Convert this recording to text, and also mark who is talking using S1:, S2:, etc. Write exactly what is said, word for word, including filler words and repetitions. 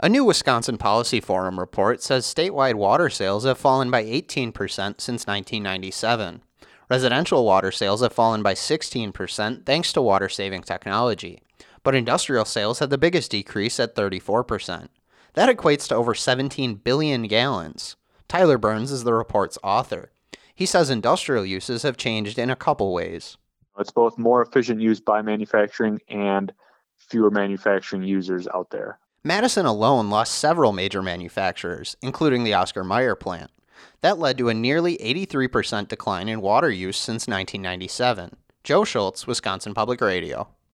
S1: A new Wisconsin Policy Forum report says statewide water sales have fallen by eighteen percent since nineteen ninety-seven. Residential water sales have fallen by sixteen percent thanks to water-saving technology, but industrial sales had the biggest decrease at thirty-four percent. That equates to over seventeen billion gallons. Tyler Burns is the report's author. He says industrial uses have changed in a couple ways.
S2: It's both more efficient use by manufacturing and fewer manufacturing users out there.
S1: Madison alone lost several major manufacturers, including the Oscar Mayer plant. That led to a nearly eighty-three percent decline in water use since nineteen ninety-seven. Joe Schultz, Wisconsin Public Radio.